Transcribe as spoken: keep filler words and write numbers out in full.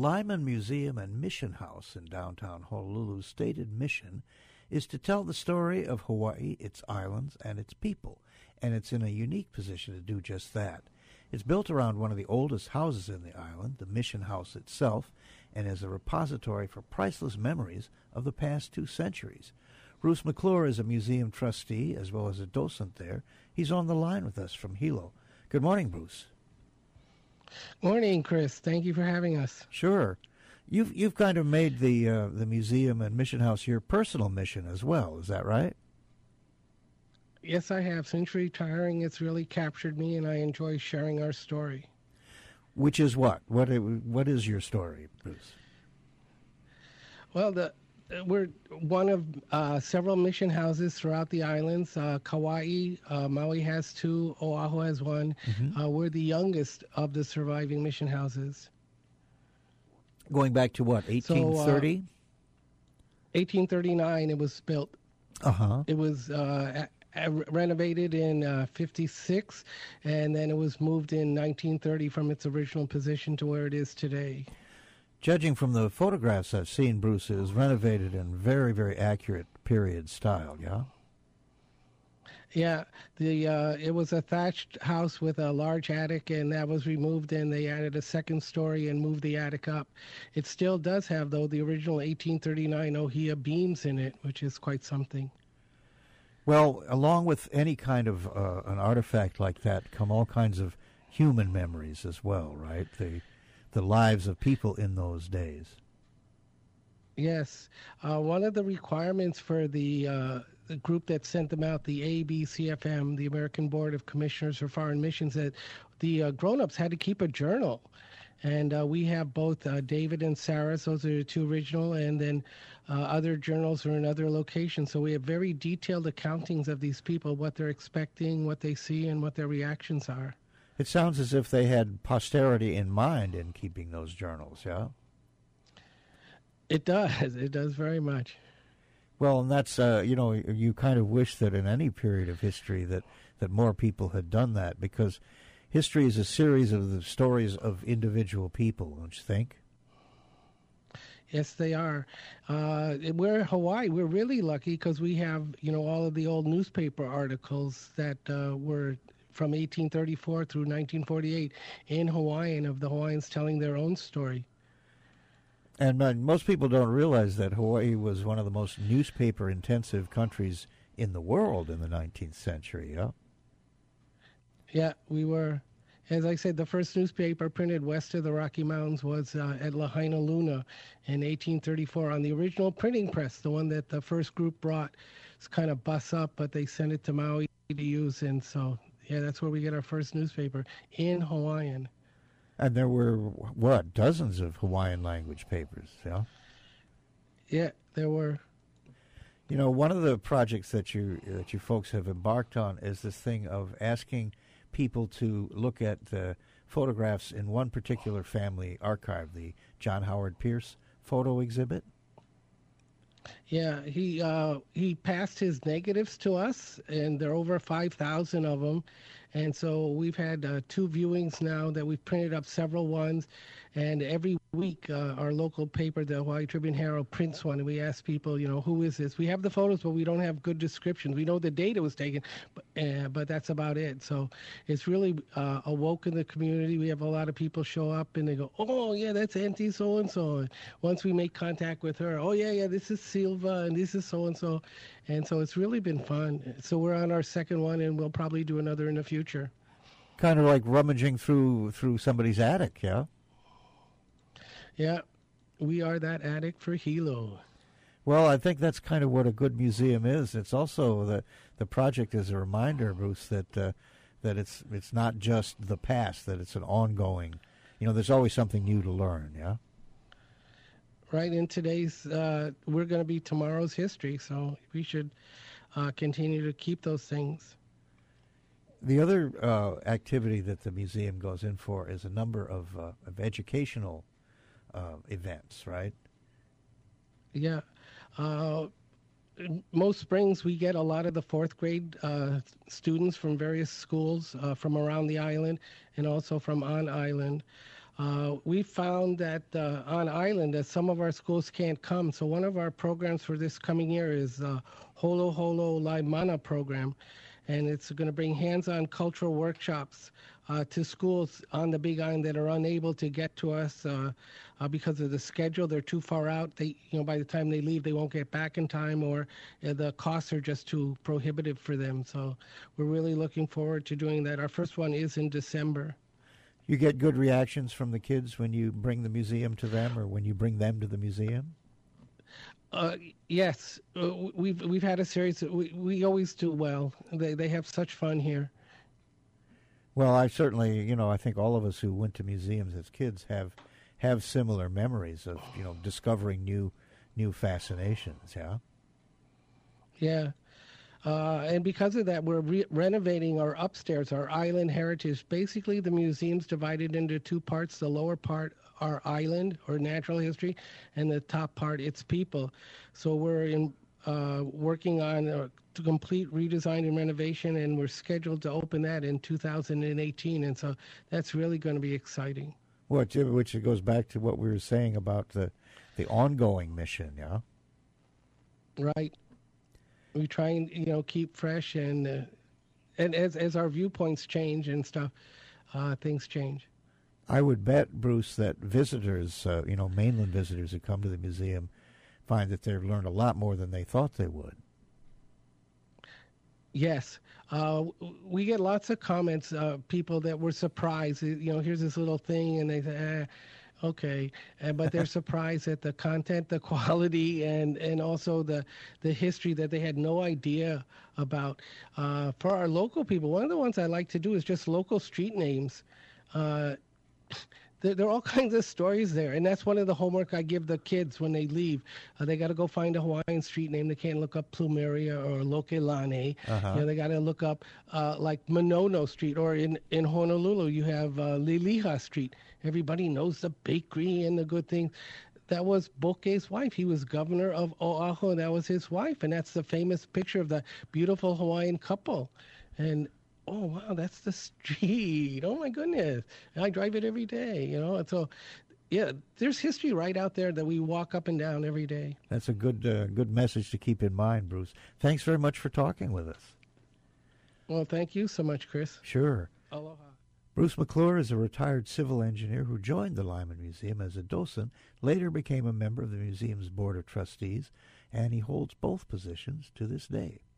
Lyman Museum and Mission House in downtown Honolulu's stated mission is to tell the story of Hawaii, its islands, and its people, and it's in a unique position to do just that. It's built around one of the oldest houses in the island, the Mission House itself, and is a repository for priceless memories of the past two centuries. Bruce McClure is a museum trustee as well as a docent there. He's on the line with us from Hilo. Good morning, Bruce. Morning, Chris. Thank you for having us. Sure. You've you've kind of made the uh, the museum and Mission House your personal mission as well. Is that right? Yes, I have. Since retiring, it's really captured me, and I enjoy sharing our story. Which is what? What what is your story, Bruce? Well, the we're one of uh, several mission houses throughout the islands. Uh, Kauai, uh, Maui has two. Oahu has one. Mm-hmm. Uh, we're the youngest of the surviving mission houses. Going back to what, eighteen thirty? So, uh, eighteen thirty-nine, it was built. Uh-huh. It was uh, a- a- renovated in uh, fifty-six, and then it was moved in nineteen thirty from its original position to where it is today. Judging from the photographs I've seen, Bruce, it was renovated in very, very accurate period style, yeah? Yeah, the uh, it was a thatched house with a large attic, and that was removed, and they added a second story and moved the attic up. It still does have, though, the original eighteen thirty-nine Ohia beams in it, which is quite something. Well, along with any kind of uh, an artifact like that come all kinds of human memories as well, right? The the lives of people in those days. Yes. Uh, one of the requirements for the, uh, the group that sent them out, the A B C F M, the American Board of Commissioners for Foreign Missions, that the uh, grown-ups had to keep a journal. And uh, we have both uh, David and Sarah's, those are the two original, and then uh, other journals are in other locations. So we have very detailed accountings of these people, what they're expecting, what they see, and what their reactions are. It sounds as if they had posterity in mind in keeping those journals, yeah? It does. It does very much. Well, and that's, uh, you know, you kind of wish that in any period of history that, that more people had done that, because history is a series of the stories of individual people, don't you think? Yes, they are. Uh, we're in Hawaii. We're really lucky because we have, you know, all of the old newspaper articles that uh, were from eighteen thirty-four through nineteen forty-eight in Hawaiian, of the Hawaiians telling their own story. And uh, most people don't realize that Hawaii was one of the most newspaper-intensive countries in the world in the nineteenth century, yeah? Yeah, we were. As I said, the first newspaper printed west of the Rocky Mountains was uh, at Lahaina Luna in eighteen thirty-four on the original printing press, the one that the first group brought. It's kind of bus up, but they sent it to Maui to use, and so, yeah, that's where we get our first newspaper, in Hawaiian. And there were, what, dozens of Hawaiian language papers, yeah? Yeah, there were. You know, one of the projects that you that you folks have embarked on is this thing of asking people to look at the photographs in one particular family archive, the John Howard Pierce photo exhibit. Yeah, he uh, he passed his negatives to us, and there are over five thousand of them. And so we've had uh, two viewings now that we've printed up several ones. And every week, uh, our local paper, the Hawaii Tribune Herald, prints one. And we ask people, you know, who is this? We have the photos, but we don't have good descriptions. We know the date it was taken, but, uh, but that's about it. So it's really uh, awoken the community. We have a lot of people show up, and they go, oh, yeah, that's Auntie so-and-so. And once we make contact with her, oh, yeah, yeah, this is Silva, and this is so-and-so. And so it's really been fun. So we're on our second one, and we'll probably do another in the future. Kind of like rummaging through through somebody's attic, yeah? Yeah, we are that attic for Hilo. Well, I think that's kind of what a good museum is. It's also the the project is a reminder, Bruce, that uh, that it's it's not just the past, that it's an ongoing. You know, there's always something new to learn. Yeah. Right. In today's, uh, we're going to be tomorrow's history, so we should uh, continue to keep those things. The other uh, activity that the museum goes in for is a number of uh, of educational uh, events, right? Yeah. Uh, most springs we get a lot of the fourth grade uh, students from various schools uh, from around the island and also from on island. Uh, we found that uh, on island that some of our schools can't come. So one of our programs for this coming year is uh, Holo Holo Laimana program, and it's going to bring hands-on cultural workshops uh, to schools on the Big Island that are unable to get to us uh, uh, because of the schedule. They're too far out. They, you know, by the time they leave, they won't get back in time, or uh, the costs are just too prohibitive for them. So we're really looking forward to doing that. Our first one is in December. You get good reactions from the kids when you bring the museum to them, or when you bring them to the museum? Uh, yes, uh, we've we've had a series. We we always do well. They they have such fun here. Well, I certainly, you know, I think all of us who went to museums as kids have have similar memories of, you know, discovering new new fascinations. Yeah. Yeah. Uh, and because of that, we're re- renovating our upstairs, our island heritage. Basically, the museum's divided into two parts. The lower part, our island or natural history, and the top part, its people. So we're in uh, working on a complete redesign and renovation, and we're scheduled to open that in two thousand eighteen. And so that's really going to be exciting. Which, which goes back to what we were saying about the, the ongoing mission, yeah? Right. We try and, you know, keep fresh, and uh, and as as our viewpoints change and stuff, uh, things change. I would bet, Bruce, that visitors, uh, you know, mainland visitors who come to the museum find that they've learned a lot more than they thought they would. Yes. Uh, we get lots of comments, uh, people that were surprised. You know, here's this little thing, and they say, eh, okay, uh, but they're surprised at the content, the quality, and, and also the the history that they had no idea about. Uh, for our local people, one of the ones I like to do is just local street names. Uh, there, there are all kinds of stories there, and that's one of the homework I give the kids when they leave. Uh, they got to go find a Hawaiian street name. They can't look up Plumeria or Lokelane. Uh-huh. You know, they got to look up uh, like Manono Street, or in, in Honolulu you have uh, Liliha Street. Everybody knows the bakery and the good things. That was Boke's wife. He was governor of Oahu, and that was his wife, and that's the famous picture of the beautiful Hawaiian couple. And oh, wow, that's the street. Oh, my goodness. I drive it every day, you know. And so, yeah, there's history right out there that we walk up and down every day. That's a good uh, good message to keep in mind, Bruce. Thanks very much for talking with us. Well, thank you so much, Chris. Sure. Aloha. Bruce McClure is a retired civil engineer who joined the Lyman Museum as a docent, later became a member of the museum's board of trustees, and he holds both positions to this day.